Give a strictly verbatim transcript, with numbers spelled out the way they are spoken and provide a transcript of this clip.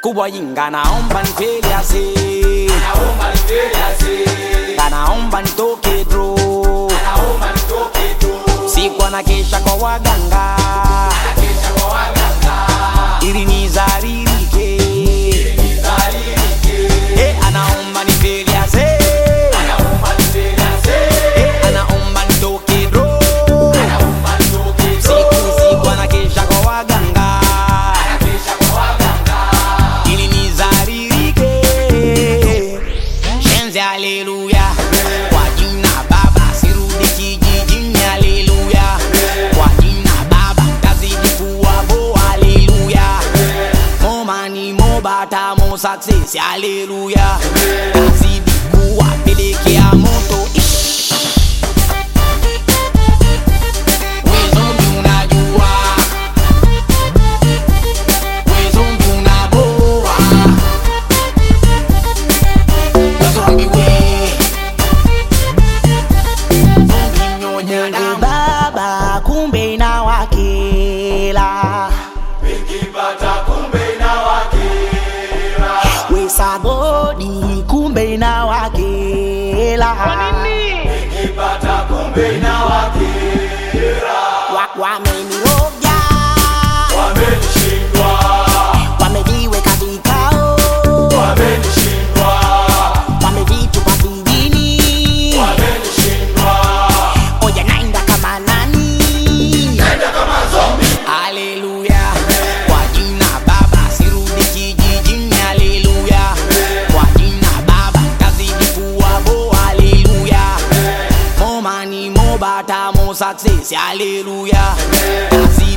Kubwa yinga naomba nifeli ase, naomba nifeli ase, naomba nitoke dro, naomba nitoke dro. Siku anakesha kwa waganga, anakesha kwa waganga, ili nizaririke, ili nizaririke. Eh, anaomba nifeli ase, anaomba nifeli ase, eh, anaomba nitoke dro, anaomba nitoke dro. Siku siku anakesha kwa waganga, anakesha kwa waganga, ili nizaririke. Shenzi haleluya, kwa jina Baba sirudi kijijini, haleluya. Kwa jina Baba tazidi kuwa bo, haleluya. More money, more bata, more success, haleluya. Tazidi kuwa pelekea moto. Wezombi unajua, wezombi unaboa, wezombi we, zombi nyonya damu. Baba kumbe inawakela, nikipata kumbe inawakera. we sagodi kumbe inawakela. Nikipata kumbe inawakera. Wa- wameniroga, Wamenishindwa, wamejiweka vikao, wamenishindwa, wamevitupa vijini. wamenishindwa. Oja naenda kama nani? Nenda kama zombi. Haleluya. Kwa jina Baba sirudi kijijini, haleluya. Kwa jina Baba tazidi kuwa bo, haleluya. More money, more bata, more success, haleluya. Tazidi